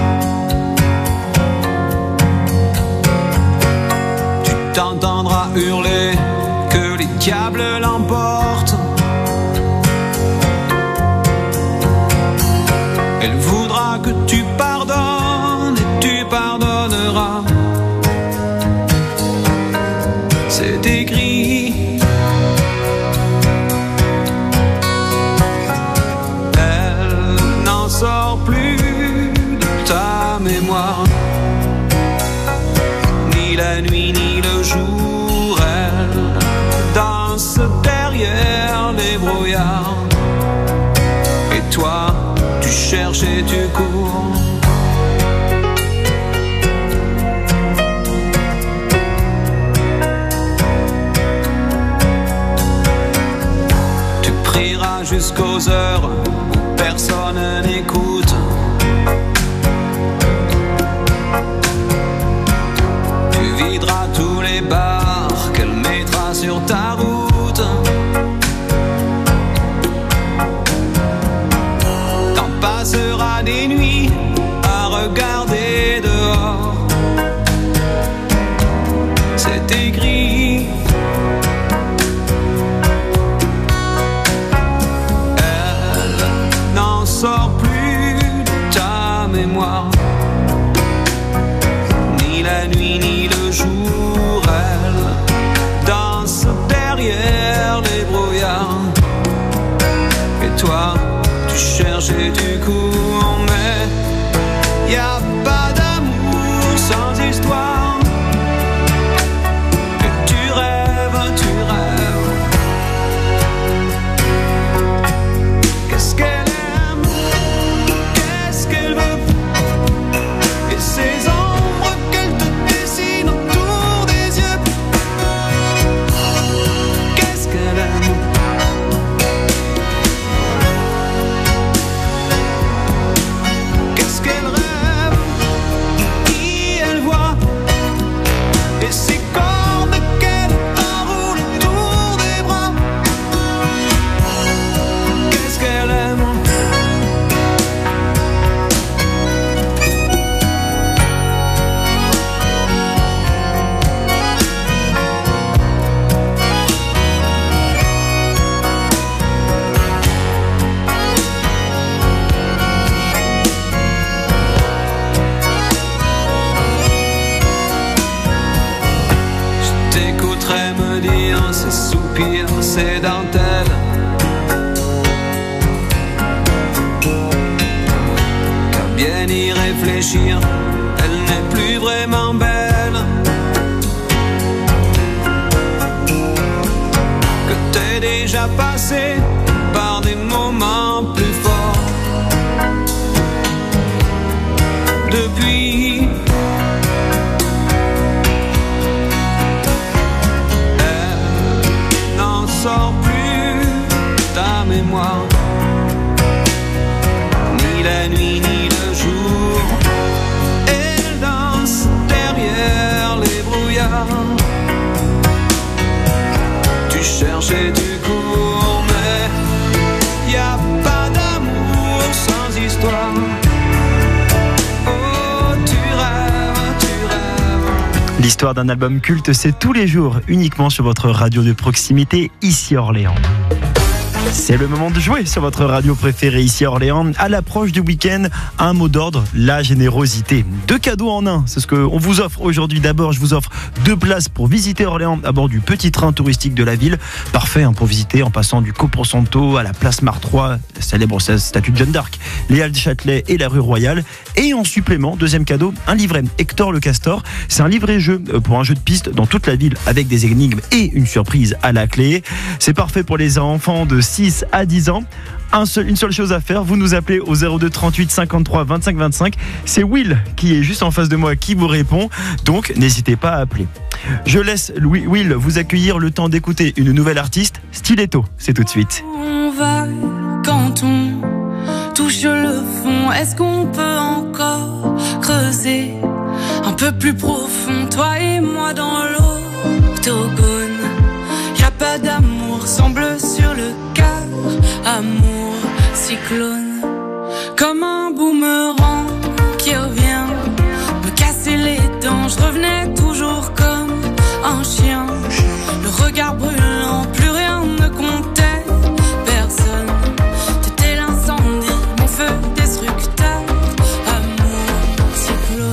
S5: Tu t'entendras hurler que les diables l'emportent. Elle voudra que tu pardonnes et tu pardonneras. C'est écrit. Elle n'en sort plus de ta mémoire, ni la nuit ni le jour. Elle danse derrière les brouillards. Et toi, tu cherches et tu cours. Tu prieras jusqu'aux heures où personne n'écoute. Tu videras tous les bars qu'elle mettra sur ta route. Passera des nuits à regarder dehors. C'est écrit. Elle n'en sort plus de ta mémoire, ses soupirs, ses dentelles. Qu'à bien y réfléchir, elle n'est plus vraiment belle. Que t'es déjà passé par des moments plus forts. Depuis, elle n'en sort plus ta mémoire, ni la nuit ni le jour. Elle danse derrière les brouillards. Tu cherches et tu cours, mais y a pas d'amour sans histoire.
S2: L'histoire d'un album culte, c'est tous les jours, uniquement sur votre radio de proximité, ici à Orléans. C'est le moment de jouer sur votre radio préférée ici à Orléans. À l'approche du week-end, un mot d'ordre, la générosité. Deux cadeaux en un, c'est ce qu'on vous offre aujourd'hui. D'abord, je vous offre deux places pour visiter Orléans à bord du petit train touristique de la ville. Parfait hein, pour visiter en passant du Copron Santo à la place Martrois, la célèbre statue de Jeanne d'Arc, les Halles du Châtelet et la rue Royale. Et en supplément, deuxième cadeau, un livret Hector le Castor. C'est un livret-jeu pour un jeu de piste dans toute la ville avec des énigmes et une surprise à la clé. C'est parfait pour les enfants de six à dix ans. Un seul, une seule chose à faire, vous nous appelez au zéro deux trente-huit cinquante-trois vingt-cinq vingt-cinq. C'est Will qui est juste en face de moi qui vous répond, donc n'hésitez pas à appeler. Je laisse Will vous accueillir le temps d'écouter une nouvelle artiste, Stiletto, c'est tout de suite.
S6: On va quand on touche le fond, est-ce qu'on peut encore creuser un peu plus profond, toi et moi dans l'octogone? Y a pas d'amour, semble sur le cœur, amour cyclone, comme un boomerang qui revient me casser les dents. Je revenais toujours comme un chien, le regard brûlant, plus rien ne comptait, personne. T'étais l'incendie, mon feu destructeur, amour cyclone.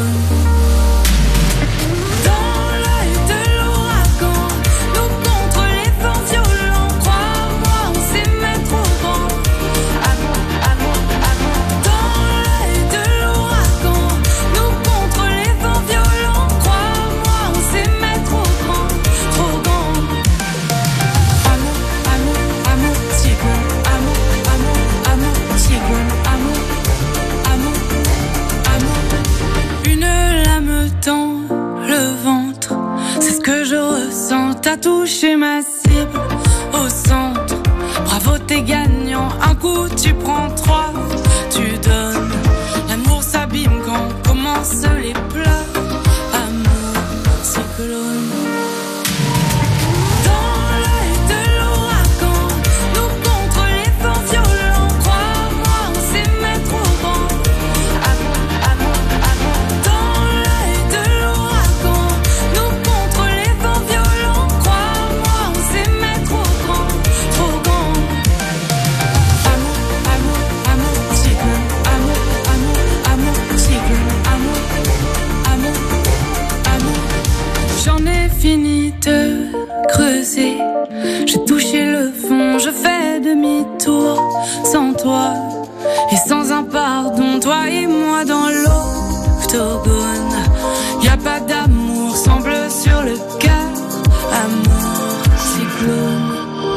S6: T'as touché ma cible au centre. Bravo, t'es gagnant. Un coup, tu prends trois. Tu donnes. L'amour s'abîme quand commencent les pleurs. Amour cyclone. Fini de creuser, j'ai touché le fond, je fais demi-tour sans toi et sans un pardon, toi et moi dans l'octogone. Y a pas d'amour, semble sur le cœur, amour cyclone.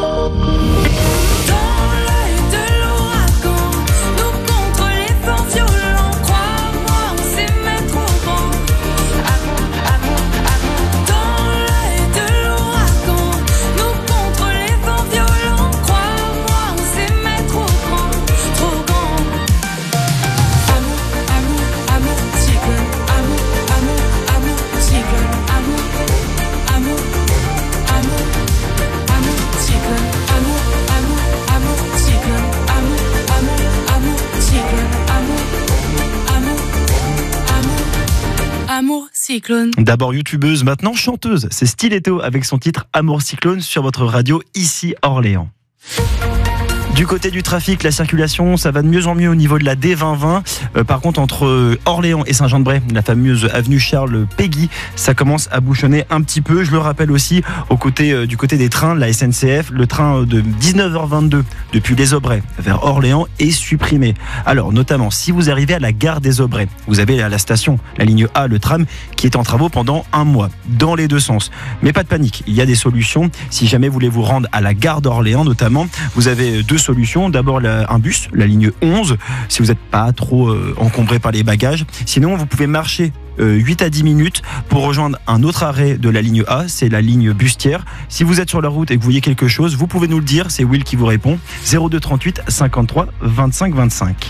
S6: Cyclone.
S2: D'abord youtubeuse, maintenant chanteuse. C'est Stiletto avec son titre Amour Cyclone sur votre radio ici à Orléans. Du côté du trafic, la circulation, ça va de mieux en mieux au niveau de la D vingt vingt. Euh, par contre, entre Orléans et Saint-Jean-de-Bray, la fameuse avenue Charles Péguy, ça commence à bouchonner un petit peu. Je le rappelle aussi, au côté, euh, du côté des trains, la S N C F, le train de dix-neuf heures vingt-deux depuis les Aubrais vers Orléans est supprimé. Alors, notamment, si vous arrivez à la gare des Aubrais, vous avez à la station, la ligne A, le tram, qui est en travaux pendant un mois, dans les deux sens. Mais pas de panique, il y a des solutions. Si jamais vous voulez vous rendre à la gare d'Orléans, notamment, vous avez deux solutions. D'abord, la, un bus, la ligne onze, si vous n'êtes pas trop euh, encombré par les bagages. Sinon, vous pouvez marcher euh, huit à dix minutes pour rejoindre un autre arrêt de la ligne A, c'est la ligne Bustière. Si vous êtes sur la route et que vous voyez quelque chose, vous pouvez nous le dire, c'est Will qui vous répond. zéro deux trente-huit cinquante-trois vingt-cinq vingt-cinq.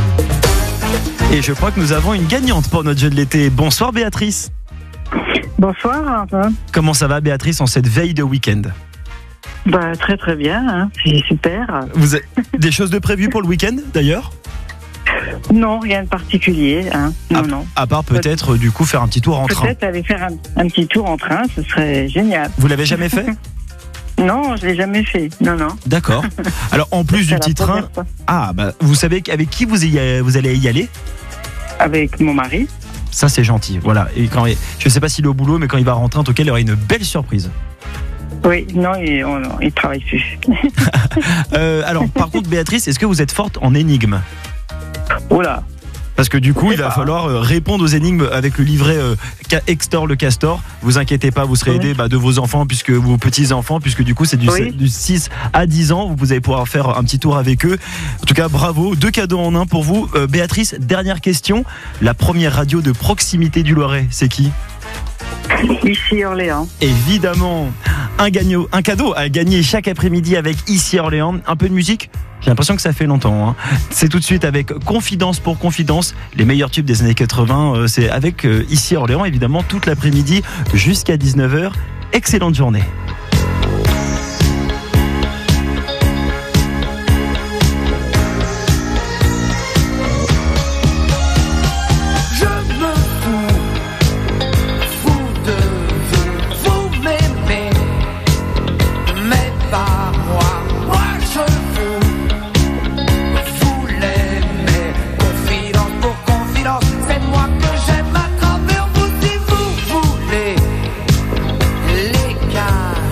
S2: Et je crois que nous avons une gagnante pour notre jeu de l'été. Bonsoir Béatrice.
S12: Bonsoir.
S2: Comment ça va Béatrice en cette veille de week-end?
S12: Bah, très très bien, hein. C'est super.
S2: Vous avez des choses de prévues pour le week-end d'ailleurs?
S12: Non, rien de particulier. Hein. Non,
S2: à,
S12: non.
S2: À part peut-être Pe- du coup faire un petit tour en
S12: peut-être
S2: train.
S12: Peut-être aller faire un, un petit tour en train, ce serait génial.
S2: Vous l'avez jamais fait?
S12: Non, je l'ai jamais fait. Non, non.
S2: D'accord. Alors en plus du petit train, ah bah vous savez avec qui vous, y, vous allez y aller?
S12: Avec mon mari.
S2: Ça c'est gentil. Voilà. Et quand il, je sais pas s'il est au boulot, mais quand il va rentrer, en tout cas, il aura une belle surprise.
S12: Oui, non, il, on, il travaille plus.
S2: euh, alors, par contre, Béatrice, est-ce que vous êtes forte en énigmes?
S12: Oula.
S2: Parce que du coup, il va falloir euh, répondre aux énigmes avec le livret euh, Hector le Castor. Vous inquiétez pas, vous serez oui. aidé bah, de vos enfants, puisque vos petits-enfants, puisque du coup, c'est du, oui. du six à dix ans. Vous allez pouvoir faire un petit tour avec eux. En tout cas, bravo. Deux cadeaux en un pour vous. Euh, Béatrice, dernière question. La première radio de proximité du Loiret, c'est qui?
S12: Ici Orléans.
S2: Évidemment, un, gagno, un cadeau à gagner chaque après-midi avec Ici Orléans. Un peu de musique? J'ai l'impression que ça fait longtemps. Hein. C'est tout de suite avec Confidence pour Confidence. Les meilleurs tubes des années quatre-vingts. Euh, c'est avec euh, Ici Orléans, évidemment, toute l'après-midi jusqu'à dix-neuf heures. Excellente journée.
S8: God.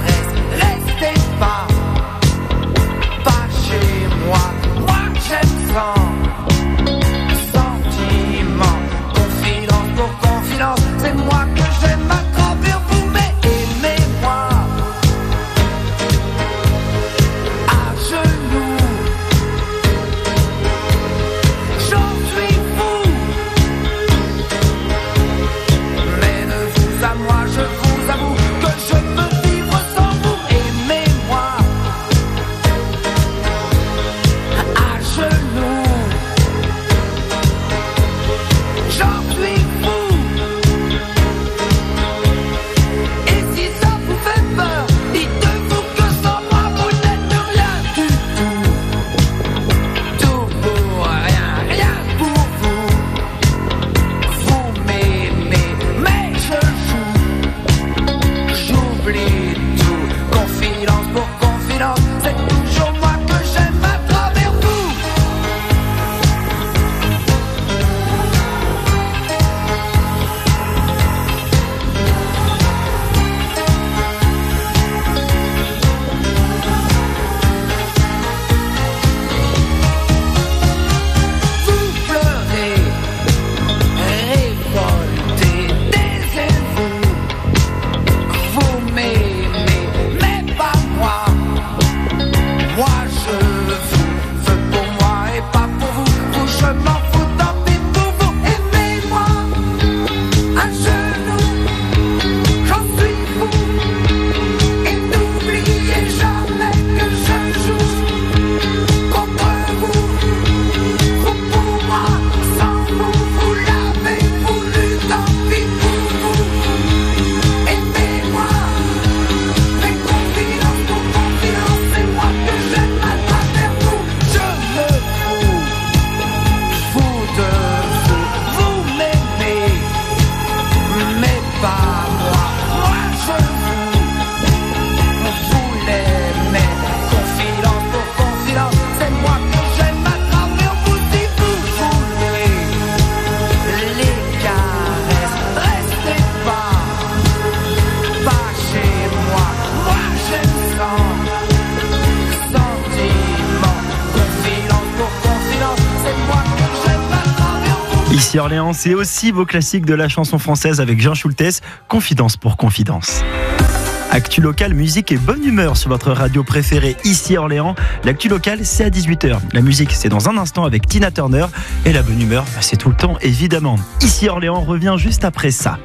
S2: Ici Orléans, c'est aussi vos classiques de la chanson française avec Jean Schultes, Confidence pour Confidence. Actu local, musique et bonne humeur sur votre radio préférée ici Orléans. L'actu local, c'est à dix-huit heures. La musique, c'est dans un instant avec Tina Turner. Et la bonne humeur, c'est tout le temps évidemment. Ici Orléans revient juste après ça.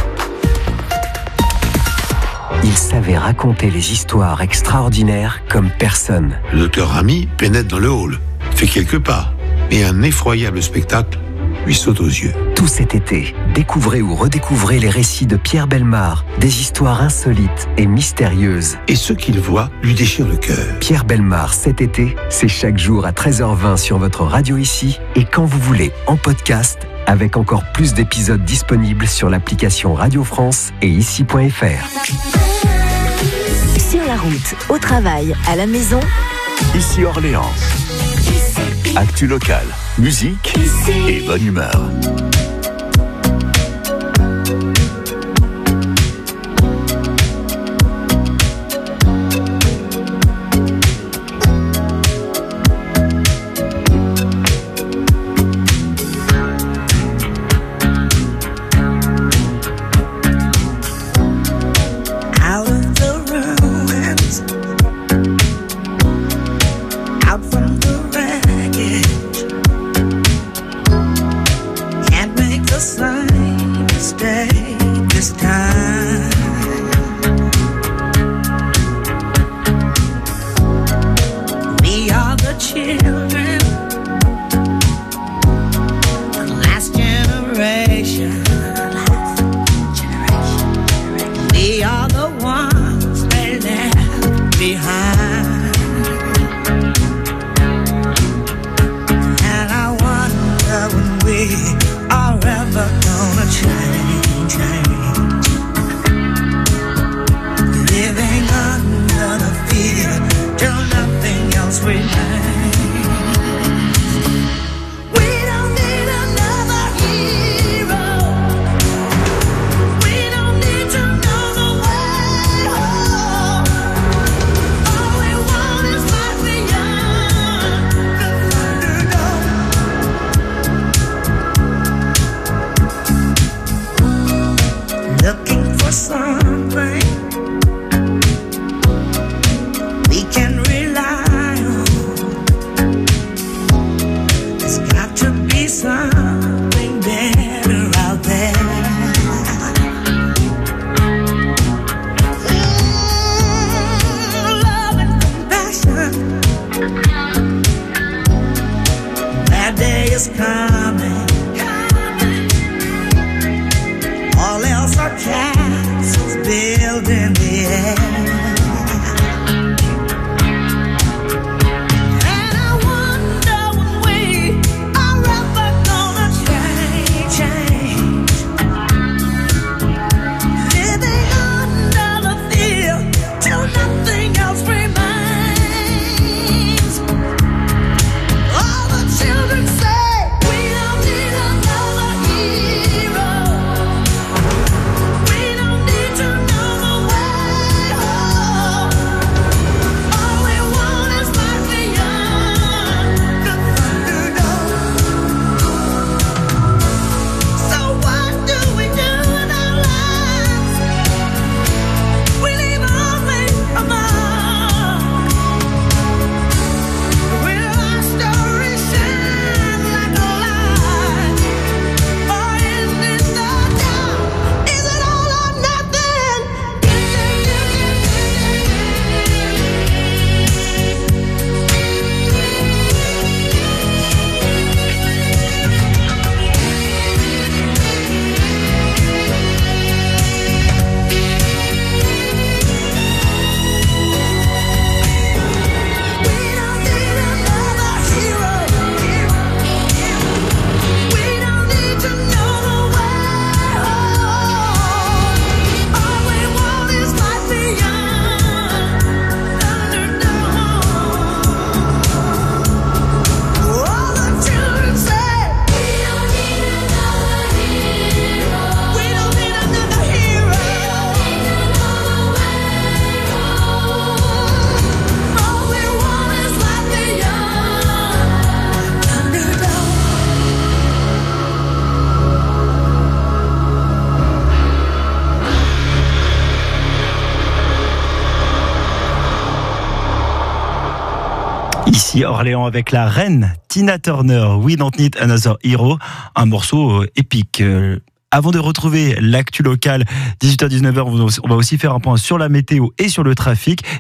S8: Il savait raconter les histoires extraordinaires comme personne.
S22: Le docteur Ramy pénètre dans le hall, fait quelques pas, et un effroyable spectacle lui saute aux yeux.
S8: Tout cet été, découvrez ou redécouvrez les récits de Pierre Bellemare, des histoires insolites et mystérieuses.
S22: Et ce qu'il voit lui déchire le cœur.
S8: Pierre Bellemare, cet été, c'est chaque jour à treize heures vingt sur votre radio ici, et quand vous voulez, en podcast, avec encore plus d'épisodes disponibles sur l'application Radio France et ici point f r.
S4: Sur la route, au travail, à la maison.
S1: Ici Orléans. Actu local, musique et bonne humeur.
S23: We don't need to know the way.
S2: Ici, Orléans avec la reine Tina Turner, We Don't Need Another Hero, un morceau épique. Avant de retrouver l'actu local, dix-huit heures dix-neuf heures, on va aussi faire un point sur la météo et sur le trafic.